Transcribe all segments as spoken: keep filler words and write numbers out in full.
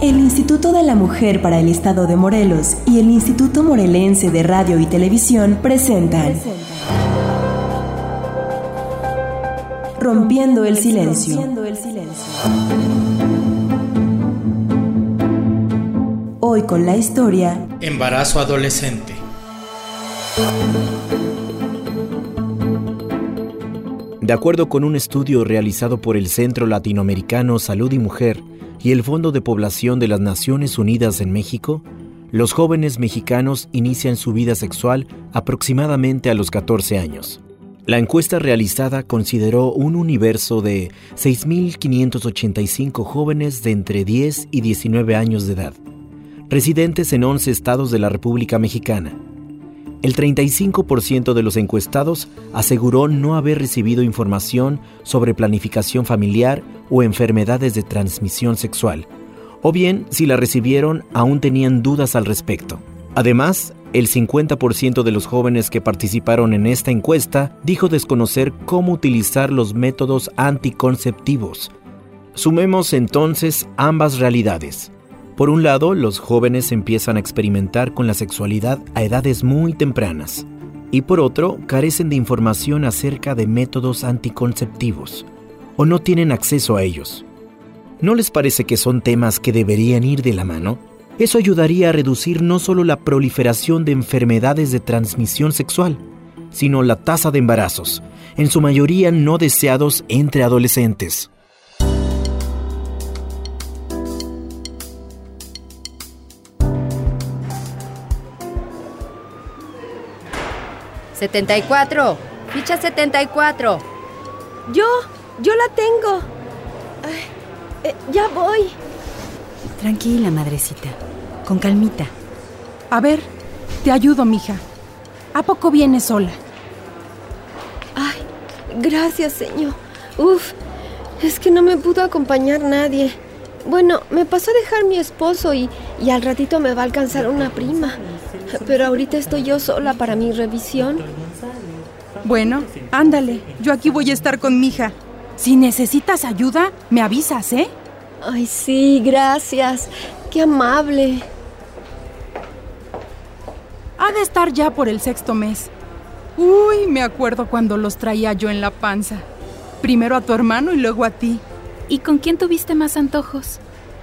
El Instituto de la Mujer para el Estado de Morelos y el Instituto Morelense de Radio y Televisión presentan Rompiendo el Silencio. Hoy con la historia Embarazo adolescente. De acuerdo con un estudio realizado por el Centro Latinoamericano Salud y Mujer y el Fondo de Población de las Naciones Unidas en México, los jóvenes mexicanos inician su vida sexual aproximadamente a los catorce años. La encuesta realizada consideró un universo de seis mil quinientos ochenta y cinco jóvenes de entre diez y diecinueve años de edad, residentes en once estados de la República Mexicana. El treinta y cinco por ciento de los encuestados aseguró no haber recibido información sobre planificación familiar o enfermedades de transmisión sexual, o bien, si la recibieron, aún tenían dudas al respecto. Además, el cincuenta por ciento de los jóvenes que participaron en esta encuesta dijo desconocer cómo utilizar los métodos anticonceptivos. Sumemos entonces ambas realidades. Por un lado, los jóvenes empiezan a experimentar con la sexualidad a edades muy tempranas. Y por otro, carecen de información acerca de métodos anticonceptivos, o no tienen acceso a ellos. ¿No les parece que son temas que deberían ir de la mano? Eso ayudaría a reducir no solo la proliferación de enfermedades de transmisión sexual, sino la tasa de embarazos, en su mayoría no deseados entre adolescentes. setenta y cuatro, ficha setenta y cuatro. Yo, yo la tengo. Ay, eh, ya voy. Tranquila, madrecita, con calmita. A ver, te ayudo, mija. ¿A poco vienes sola? Ay, gracias, señor. Uf, es que no me pudo acompañar nadie. Bueno, me pasó a dejar mi esposo y, y al ratito me va a alcanzar una prima. Pero ahorita estoy yo sola para mi revisión. Bueno, ándale, yo aquí voy a estar con mi hija. Si necesitas ayuda, me avisas, ¿eh? Ay, sí, gracias. Qué amable. Ha de estar ya por el sexto mes. Uy, me acuerdo cuando los traía yo en la panza. Primero a tu hermano y luego a ti. ¿Y con quién tuviste más antojos?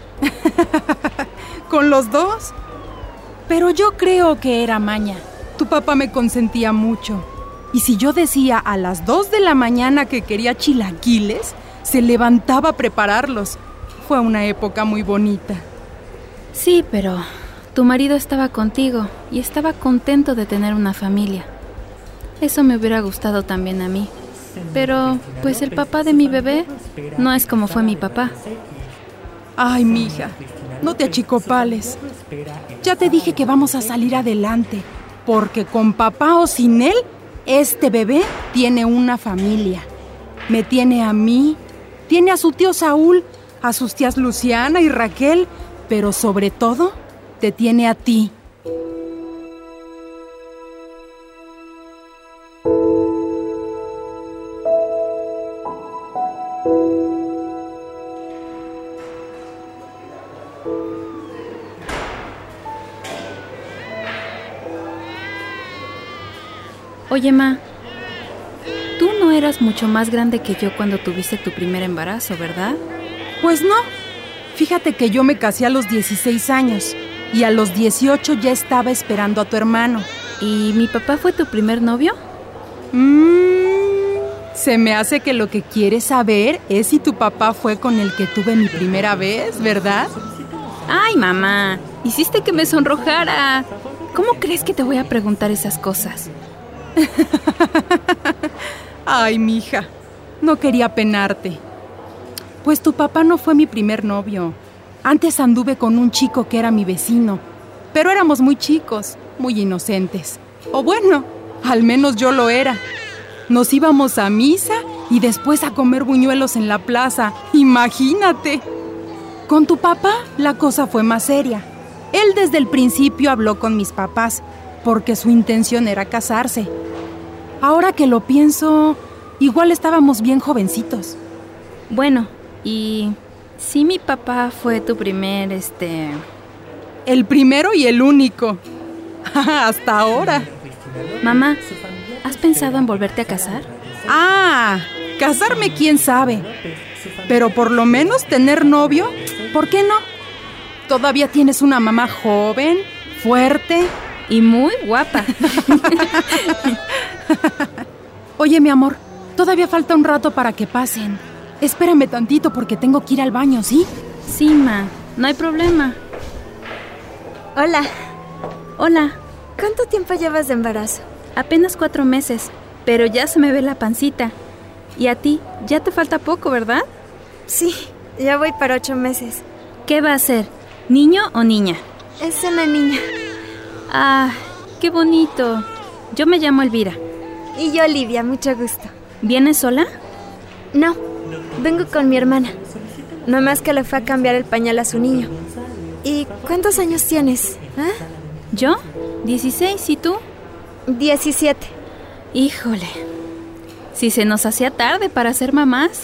¿Con los dos? Pero yo creo que era maña. Tu papá me consentía mucho. Y si yo decía a las dos de la mañana que quería chilaquiles, se levantaba a prepararlos. Fue una época muy bonita. Sí, pero tu marido estaba contigo y estaba contento de tener una familia. Eso me hubiera gustado también a mí. Pero, pues el papá de mi bebé no es como fue mi papá. Ay, mija, no te achicopales. Ya te dije que vamos a salir adelante, porque con papá o sin él, este bebé tiene una familia. Me tiene a mí, tiene a su tío Saúl, a sus tías Luciana y Raquel, pero sobre todo, te tiene a ti. Oye, ma, tú no eras mucho más grande que yo cuando tuviste tu primer embarazo, ¿verdad? Pues no. Fíjate que yo me casé a los dieciséis años y a los dieciocho ya estaba esperando a tu hermano. ¿Y mi papá fue tu primer novio? Mmm, se me hace que lo que quieres saber es si tu papá fue con el que tuve mi primera vez, ¿verdad? Ay, mamá, hiciste que me sonrojara. ¿Cómo crees que te voy a preguntar esas cosas? Ay, mija, no quería penarte. Pues tu papá no fue mi primer novio. Antes anduve con un chico que era mi vecino, pero éramos muy chicos, muy inocentes. O bueno, al menos yo lo era. Nos íbamos a misa y después a comer buñuelos en la plaza. Imagínate. Con tu papá la cosa fue más seria. Él desde el principio habló con mis papás, porque su intención era casarse. Ahora que lo pienso, igual estábamos bien jovencitos. Bueno, ¿y Sí, mi papá fue tu primer, este... El primero y el único. Hasta ahora. Mamá, ¿has pensado en volverte a casar? Ah, casarme quién sabe. Pero por lo menos tener novio, ¿por qué no? Todavía tienes una mamá joven, fuerte y muy guapa. Oye, mi amor, todavía falta un rato para que pasen. Espérame tantito porque tengo que ir al baño, ¿sí? Sí, ma, no hay problema. Hola. Hola. ¿Cuánto tiempo llevas de embarazo? Apenas cuatro meses, pero ya se me ve la pancita. Y a ti, ya te falta poco, ¿verdad? Sí, ya voy para ocho meses. ¿Qué va a ser? ¿Niño o niña? Es una niña. Ah, qué bonito. Yo me llamo Elvira. Y yo, Olivia, mucho gusto. ¿Vienes sola? No, vengo con mi hermana. Nomás que le fue a cambiar el pañal a su niño. ¿Y cuántos años tienes? ¿Eh? ¿Yo? dieciséis, ¿y tú? diecisiete. Híjole, si se nos hacía tarde para ser mamás.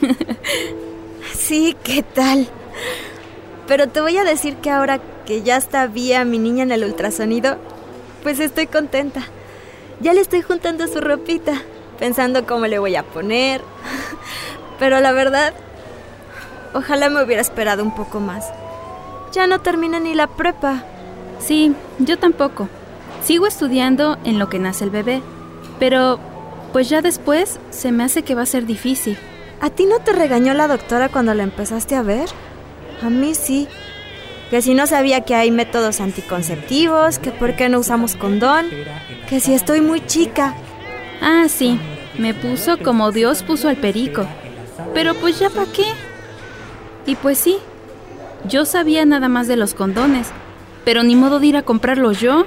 Sí, ¿qué tal? Pero te voy a decir que ahora que ya está Vía, mi niña, en el ultrasonido, pues estoy contenta. Ya le estoy juntando su ropita, pensando cómo le voy a poner. Pero la verdad, ojalá me hubiera esperado un poco más. Ya no termina ni la prepa. Sí, yo tampoco. Sigo estudiando en lo que nace el bebé, pero pues ya después se me hace que va a ser difícil. ¿A ti no te regañó la doctora cuando la empezaste a ver? A mí sí. Que si no sabía que hay métodos anticonceptivos, que por qué no usamos condón, que si estoy muy chica. Ah, sí, me puso como Dios puso al perico. Pero pues ya para qué. Y pues sí, yo sabía nada más de los condones, pero ni modo de ir a comprarlos yo.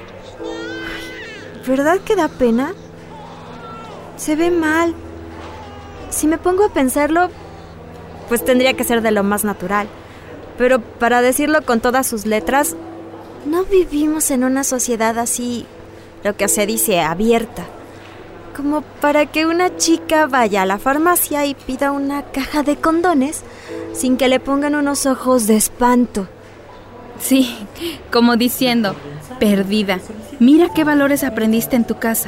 ¿Verdad que da pena? Se ve mal. Si me pongo a pensarlo, pues tendría que ser de lo más natural. Pero para decirlo con todas sus letras, no vivimos en una sociedad así, lo que se dice abierta. Como para que una chica vaya a la farmacia y pida una caja de condones sin que le pongan unos ojos de espanto. Sí, como diciendo, perdida, mira qué valores aprendiste en tu casa.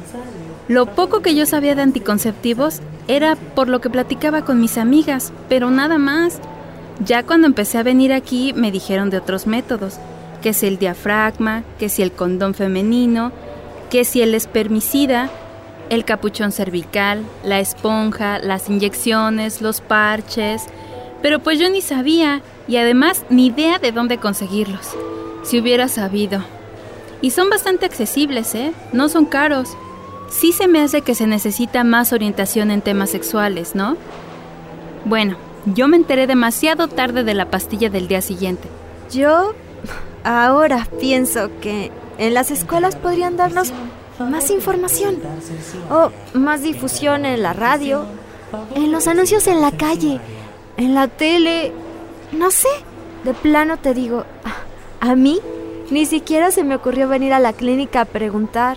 Lo poco que yo sabía de anticonceptivos era por lo que platicaba con mis amigas, pero nada más. Ya cuando empecé a venir aquí me dijeron de otros métodos, que si el diafragma, que si el condón femenino, que si el espermicida, el capuchón cervical, la esponja, las inyecciones, los parches. Pero pues yo ni sabía, y además ni idea de dónde conseguirlos. Si hubiera sabido. Y son bastante accesibles, ¿eh? No son caros. Sí se me hace que se necesita más orientación en temas sexuales, ¿no? Bueno, yo me enteré demasiado tarde de la pastilla del día siguiente. Yo ahora pienso que en las escuelas podrían darnos más información. O más difusión en la radio, en los anuncios en la calle, en la tele. No sé, de plano te digo, a mí ni siquiera se me ocurrió venir a la clínica a preguntar.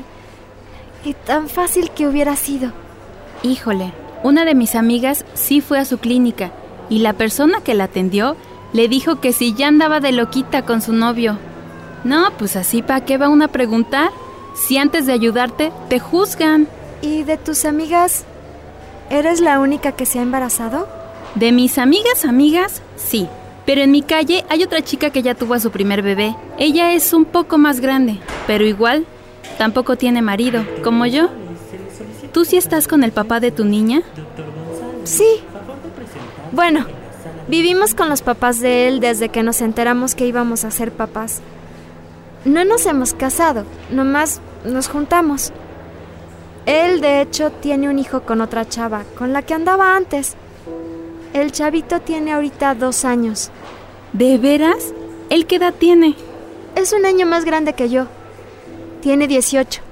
Y tan fácil que hubiera sido. Híjole, una de mis amigas sí fue a su clínica y la persona que la atendió le dijo que si ya andaba de loquita con su novio. No, pues así ¿para qué va una a preguntar? Si antes de ayudarte te juzgan. ¿Y de tus amigas, eres la única que se ha embarazado? De mis amigas, amigas, sí. Pero en mi calle hay otra chica que ya tuvo a su primer bebé. Ella es un poco más grande, pero igual tampoco tiene marido, como yo. ¿Tú sí estás con el papá de tu niña? Sí. Bueno, vivimos con los papás de él desde que nos enteramos que íbamos a ser papás. No nos hemos casado, nomás nos juntamos. Él, de hecho, tiene un hijo con otra chava, con la que andaba antes. El chavito tiene ahorita dos años. ¿De veras? ¿Él qué edad tiene? Es un año más grande que yo. Tiene dieciocho.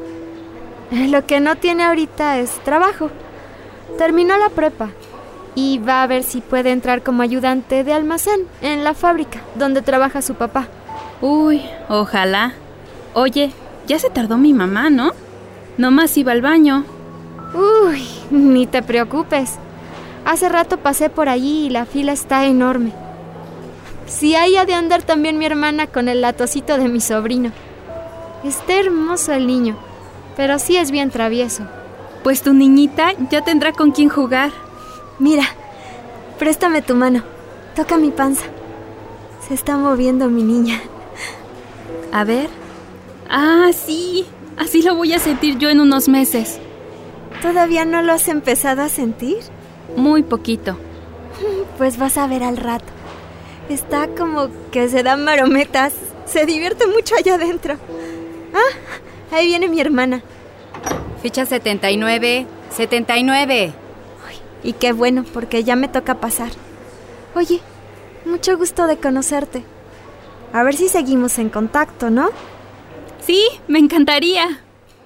Lo que no tiene ahorita es trabajo. Terminó la prepa y va a ver si puede entrar como ayudante de almacén en la fábrica donde trabaja su papá. Uy, ojalá. Oye, ya se tardó mi mamá, ¿no? Nomás iba al baño. Uy, ni te preocupes. Hace rato pasé por allí y la fila está enorme. Sí, ahí ha de andar también mi hermana con el latocito de mi sobrino. Está hermoso el niño, pero sí es bien travieso. Pues tu niñita ya tendrá con quién jugar. Mira, préstame tu mano. Toca mi panza. Se está moviendo mi niña. A ver. Ah, sí. Así lo voy a sentir yo en unos meses. ¿Todavía no lo has empezado a sentir? Muy poquito. Pues vas a ver al rato. Está como que se da marometas. Se divierte mucho allá adentro. Ah, ahí viene mi hermana. Ficha setenta y nueve, setenta y nueve. Ay, y qué bueno, porque ya me toca pasar. Oye, mucho gusto de conocerte. A ver si seguimos en contacto, ¿no? Sí, me encantaría.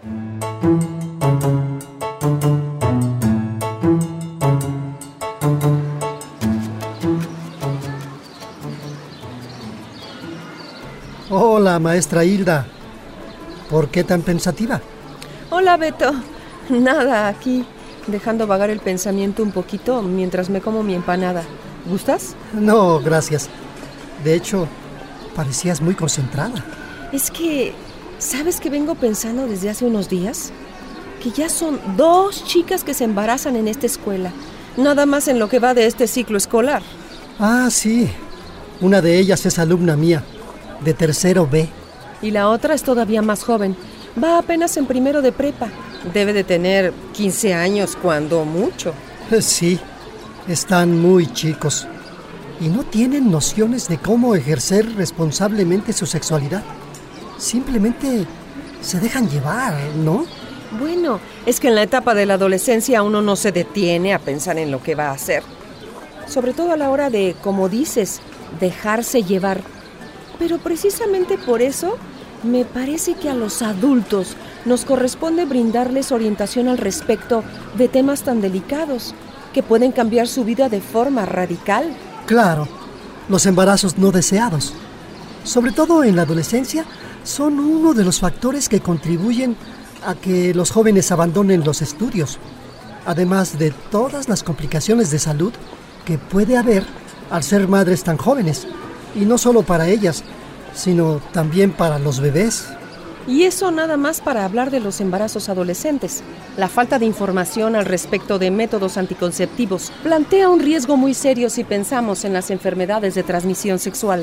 Hola, maestra Hilda. ¿Por qué tan pensativa? Hola, Beto. Nada, aquí, dejando vagar el pensamiento un poquito mientras me como mi empanada. ¿Gustas? No, gracias. De hecho, parecías muy concentrada. Es que, ¿sabes qué vengo pensando desde hace unos días? Que ya son dos chicas que se embarazan en esta escuela. Nada más en lo que va de este ciclo escolar. Ah, sí. Una de ellas es alumna mía, de tercero B. Y la otra es todavía más joven. Va apenas en primero de prepa. Debe de tener quince años, cuando mucho. Sí, están muy chicos. Y no tienen nociones de cómo ejercer responsablemente su sexualidad. Simplemente se dejan llevar, ¿no? Bueno, es que en la etapa de la adolescencia uno no se detiene a pensar en lo que va a hacer. Sobre todo a la hora de, como dices, dejarse llevar. Pero precisamente por eso me parece que a los adultos nos corresponde brindarles orientación al respecto de temas tan delicados que pueden cambiar su vida de forma radical. Claro, los embarazos no deseados, sobre todo en la adolescencia, son uno de los factores que contribuyen a que los jóvenes abandonen los estudios, además de todas las complicaciones de salud que puede haber al ser madres tan jóvenes, y no solo para ellas, sino también para los bebés. Y eso nada más para hablar de los embarazos adolescentes. La falta de información al respecto de métodos anticonceptivos plantea un riesgo muy serio si pensamos en las enfermedades de transmisión sexual.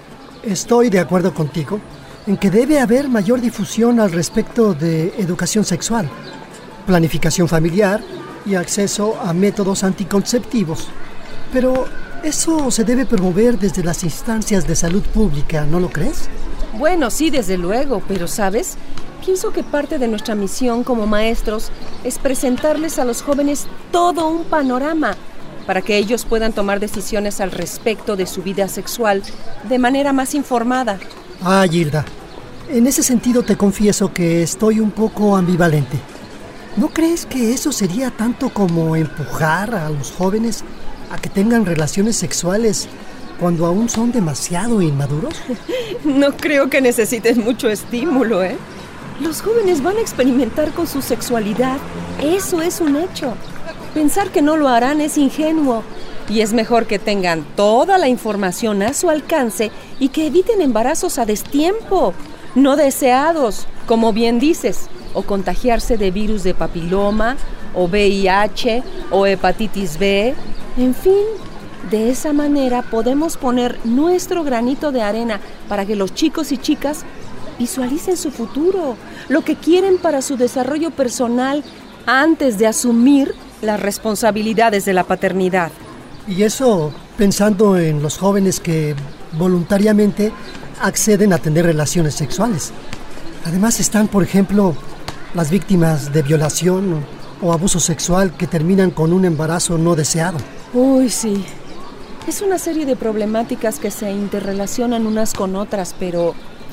Estoy de acuerdo contigo en que debe haber mayor difusión al respecto de educación sexual, planificación familiar y acceso a métodos anticonceptivos. Pero eso se debe promover desde las instancias de salud pública, ¿no lo crees? Bueno, sí, desde luego, pero ¿sabes? Pienso que parte de nuestra misión como maestros es presentarles a los jóvenes todo un panorama para que ellos puedan tomar decisiones al respecto de su vida sexual de manera más informada. Ah, Hilda, en ese sentido te confieso que estoy un poco ambivalente. ¿No crees que eso sería tanto como empujar a los jóvenes a que tengan relaciones sexuales cuando aún son demasiado inmaduros? No creo que necesiten mucho estímulo, ¿eh? Los jóvenes van a experimentar con su sexualidad. Eso es un hecho. Pensar que no lo harán es ingenuo. Y es mejor que tengan toda la información a su alcance y que eviten embarazos a destiempo, no deseados, como bien dices, o contagiarse de virus de papiloma, o V I H, o hepatitis B. En fin, de esa manera podemos poner nuestro granito de arena para que los chicos y chicas visualicen su futuro, lo que quieren para su desarrollo personal antes de asumir las responsabilidades de la paternidad. Y eso pensando en los jóvenes que voluntariamente acceden a tener relaciones sexuales. Además están, por ejemplo, las víctimas de violación o abuso sexual que terminan con un embarazo no deseado. Uy, sí. Es una serie de problemáticas que se interrelacionan unas con otras, pero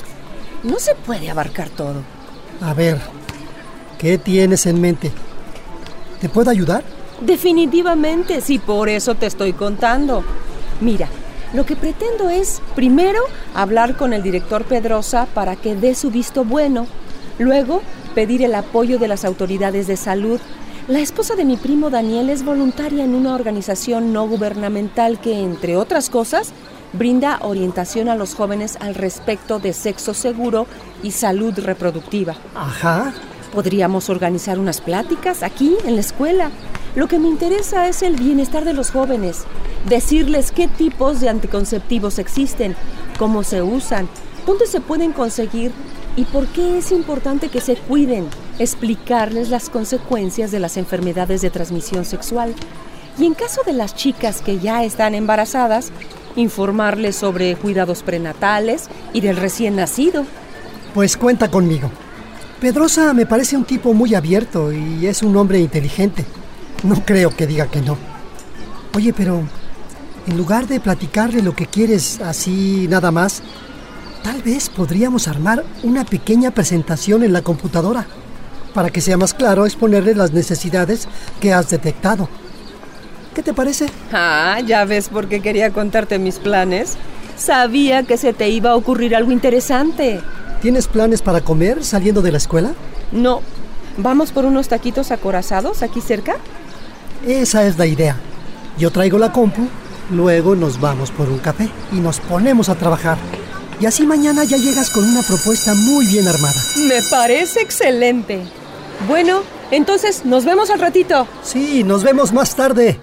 no se puede abarcar todo. A ver, ¿qué tienes en mente? ¿Te puedo ayudar? Definitivamente, sí, por eso te estoy contando. Mira, lo que pretendo es, primero, hablar con el director Pedrosa para que dé su visto bueno. Luego, pedir el apoyo de las autoridades de salud. La esposa de mi primo Daniel es voluntaria en una organización no gubernamental que, entre otras cosas, brinda orientación a los jóvenes al respecto de sexo seguro y salud reproductiva. Ajá. Podríamos organizar unas pláticas aquí, en la escuela. Lo que me interesa es el bienestar de los jóvenes. Decirles qué tipos de anticonceptivos existen, cómo se usan, dónde se pueden conseguir y por qué es importante que se cuiden. Explicarles las consecuencias de las enfermedades de transmisión sexual. Y en caso de las chicas que ya están embarazadas, informarles sobre cuidados prenatales y del recién nacido. Pues cuenta conmigo. Pedrosa me parece un tipo muy abierto y es un hombre inteligente. No creo que diga que no. Oye, pero en lugar de platicarle lo que quieres así nada más, tal vez podríamos armar una pequeña presentación en la computadora para que sea más claro exponerle las necesidades que has detectado. ¿Qué te parece? Ah, ya ves por qué quería contarte mis planes. Sabía que se te iba a ocurrir algo interesante. ¿Tienes planes para comer saliendo de la escuela? No. ¿Vamos por unos taquitos acorazados aquí cerca? Esa es la idea. Yo traigo la compu, luego nos vamos por un café y nos ponemos a trabajar. Y así mañana ya llegas con una propuesta muy bien armada. Me parece excelente. Bueno, entonces, ¿nos vemos al ratito? Sí, nos vemos más tarde.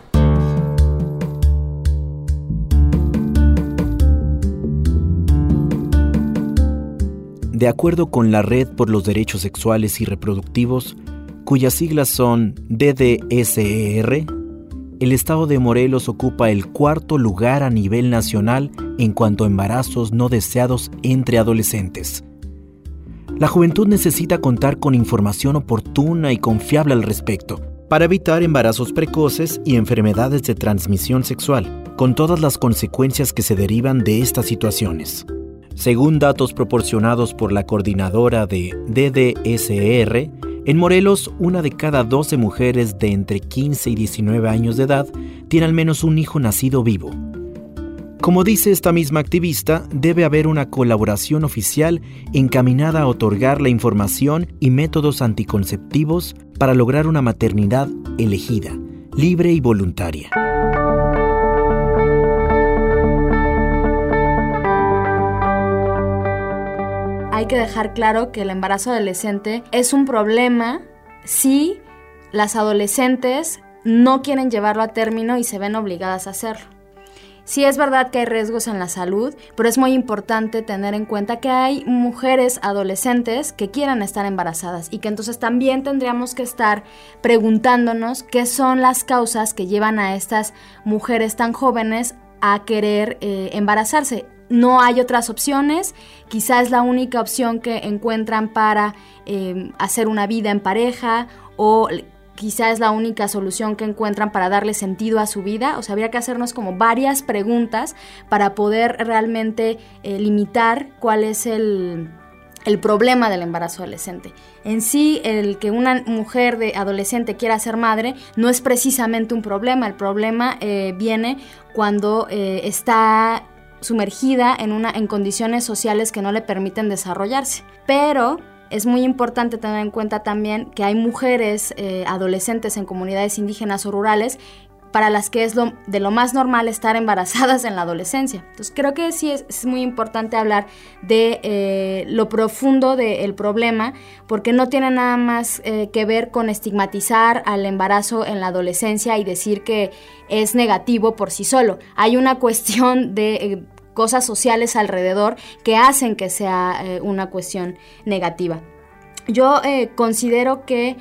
De acuerdo con la Red por los Derechos Sexuales y Reproductivos, cuyas siglas son D D S E R, el estado de Morelos ocupa el cuarto lugar a nivel nacional en cuanto a embarazos no deseados entre adolescentes. La juventud necesita contar con información oportuna y confiable al respecto, para evitar embarazos precoces y enfermedades de transmisión sexual, con todas las consecuencias que se derivan de estas situaciones. Según datos proporcionados por la coordinadora de D D S E R, en Morelos, una de cada doce mujeres de entre quince y diecinueve años de edad tiene al menos un hijo nacido vivo. Como dice esta misma activista, debe haber una colaboración oficial encaminada a otorgar la información y métodos anticonceptivos para lograr una maternidad elegida, libre y voluntaria. Hay que dejar claro que el embarazo adolescente es un problema si las adolescentes no quieren llevarlo a término y se ven obligadas a hacerlo. Sí es verdad que hay riesgos en la salud, pero es muy importante tener en cuenta que hay mujeres adolescentes que quieran estar embarazadas y que entonces también tendríamos que estar preguntándonos qué son las causas que llevan a estas mujeres tan jóvenes a querer eh, embarazarse. No hay otras opciones, quizá es la única opción que encuentran para eh, hacer una vida en pareja o quizá es la única solución que encuentran para darle sentido a su vida. O sea, habría que hacernos como varias preguntas para poder realmente eh, limitar cuál es el, el problema del embarazo adolescente. En sí, el que una mujer de adolescente quiera ser madre no es precisamente un problema. El problema eh, viene cuando eh, está sumergida en, una, en condiciones sociales que no le permiten desarrollarse. Pero es muy importante tener en cuenta también que hay mujeres eh, adolescentes en comunidades indígenas o rurales para las que es lo, de lo más normal estar embarazadas en la adolescencia. Entonces creo que sí es, es muy importante hablar de eh, lo profundo del problema, porque no tiene nada más eh, que ver con estigmatizar al embarazo en la adolescencia y decir que es negativo por sí solo. Hay una cuestión de eh, cosas sociales alrededor que hacen que sea eh, una cuestión negativa. Yo eh, considero que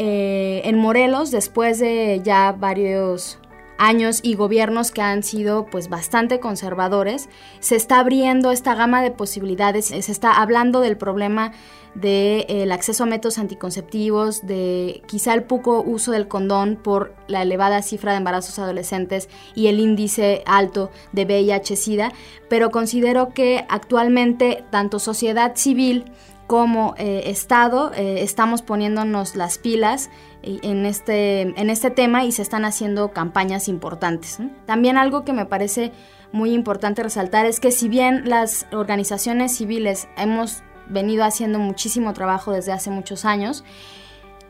eh, en Morelos, después de ya varios años y gobiernos que han sido pues bastante conservadores, se está abriendo esta gama de posibilidades, se está hablando del problema del de, acceso a métodos anticonceptivos, de quizá el poco uso del condón por la elevada cifra de embarazos adolescentes y el índice alto de V I H-Sida, pero considero que actualmente tanto sociedad civil como eh, Estado eh, estamos poniéndonos las pilas en este, en este tema y se están haciendo campañas importantes, ¿no? También algo que me parece muy importante resaltar es que si bien las organizaciones civiles hemos venido haciendo muchísimo trabajo desde hace muchos años,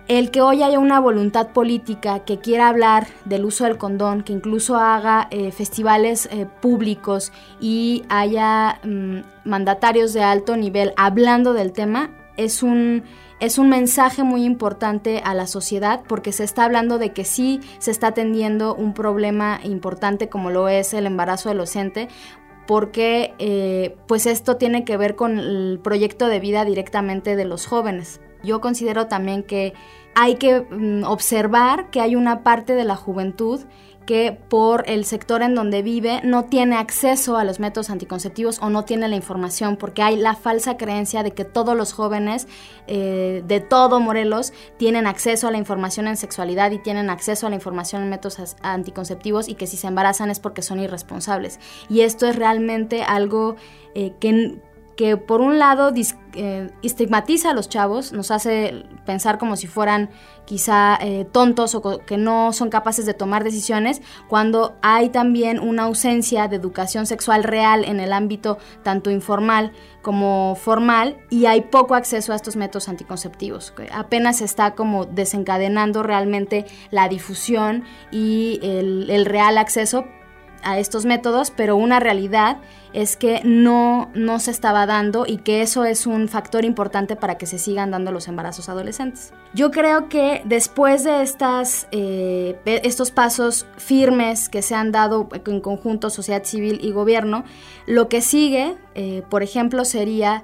El que hoy haya una voluntad política que quiera hablar del uso del condón, que incluso haga eh, festivales eh, públicos y haya mm, mandatarios de alto nivel hablando del tema, es un, es un mensaje muy importante a la sociedad, porque se está hablando de que sí se está atendiendo un problema importante como lo es el embarazo adolescente, porque eh, pues esto tiene que ver con el proyecto de vida directamente de los jóvenes. Yo considero también que hay que mm, observar que hay una parte de la juventud que por el sector en donde vive no tiene acceso a los métodos anticonceptivos o no tiene la información, porque hay la falsa creencia de que todos los jóvenes eh, de todo Morelos tienen acceso a la información en sexualidad y tienen acceso a la información en métodos anticonceptivos, y que si se embarazan es porque son irresponsables. Y esto es realmente algo eh, que... que por un lado dis, eh, estigmatiza a los chavos, nos hace pensar como si fueran quizá eh, tontos o co- que no son capaces de tomar decisiones, cuando hay también una ausencia de educación sexual real en el ámbito tanto informal como formal, y hay poco acceso a estos métodos anticonceptivos. Apenas se está como desencadenando realmente la difusión y el, el real acceso a estos métodos, pero una realidad es que no, no se estaba dando, y que eso es un factor importante para que se sigan dando los embarazos adolescentes. Yo creo que después de estas, eh, estos pasos firmes que se han dado en conjunto sociedad civil y gobierno, lo que sigue, eh, por ejemplo, sería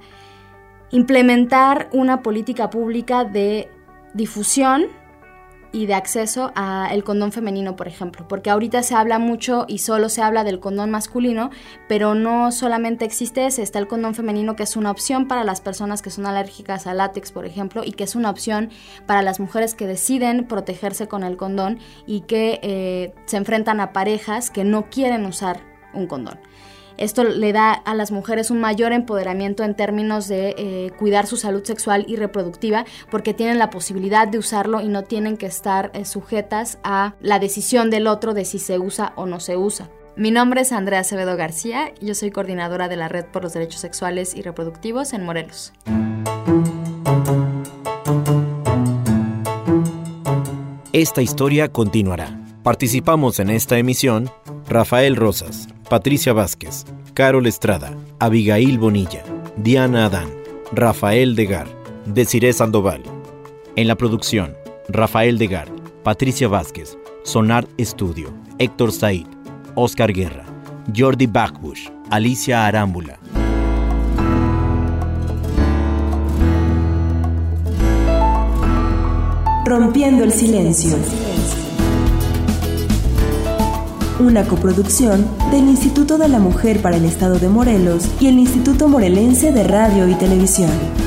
implementar una política pública de difusión y de acceso al condón femenino, por ejemplo, porque ahorita se habla mucho y solo se habla del condón masculino, pero no solamente existe ese, está el condón femenino, que es una opción para las personas que son alérgicas al látex, por ejemplo, y que es una opción para las mujeres que deciden protegerse con el condón y que eh, se enfrentan a parejas que no quieren usar un condón. Esto le da a las mujeres un mayor empoderamiento en términos de eh, cuidar su salud sexual y reproductiva, porque tienen la posibilidad de usarlo y no tienen que estar eh, sujetas a la decisión del otro de si se usa o no se usa. Mi nombre es Andrea Acevedo García y yo soy coordinadora de la Red por los Derechos Sexuales y Reproductivos en Morelos. Esta historia continuará. Participamos en esta emisión Rafael Rosas, Patricia Vázquez, Carol Estrada, Abigail Bonilla, Diana Adán, Rafael Degar, Desiree Sandoval. En la producción, Rafael Degar, Patricia Vázquez, Sonar Estudio, Héctor Said, Oscar Guerra, Jordi Bachbush, Alicia Arámbula. Rompiendo el silencio. Una coproducción del Instituto de la Mujer para el Estado de Morelos y el Instituto Morelense de Radio y Televisión.